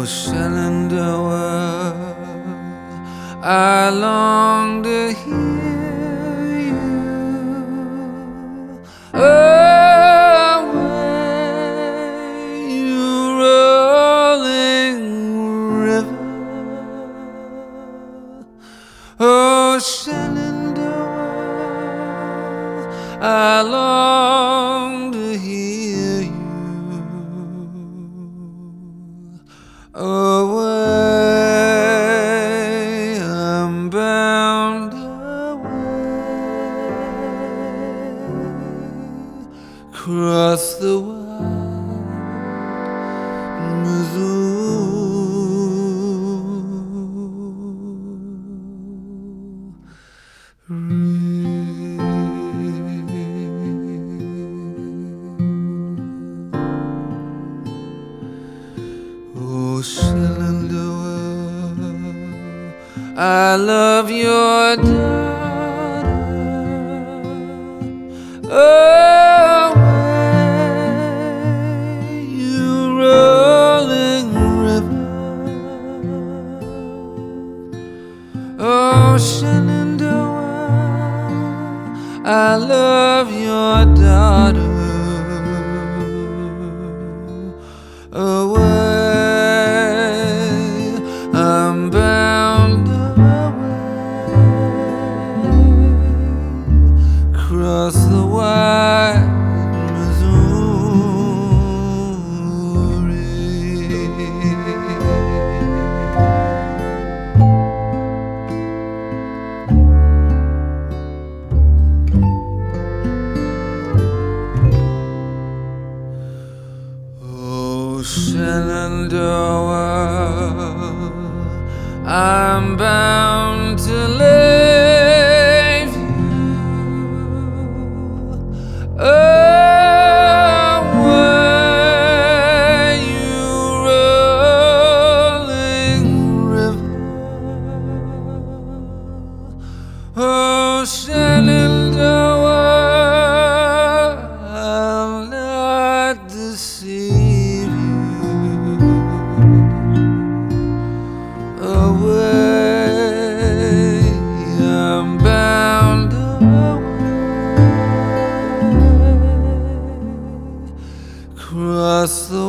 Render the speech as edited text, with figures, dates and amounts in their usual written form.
Shenandoah, I long to hear you. Away, you rolling river. Oh, Shenandoah, I long to hear you. Away, I'm bound away, across the wide Missouri. Oh, Shenandoah, I love your daughter. Away, you rolling river. Oh, Shenandoah, I love your daughter. Away, I'm bound away, across the wide Missouri. Oh, Shenandoah, I'm bound to leave you. Away, you rolling river. Oh, Shenandoah, I'll not deceive you. Away, I'm bound away, across the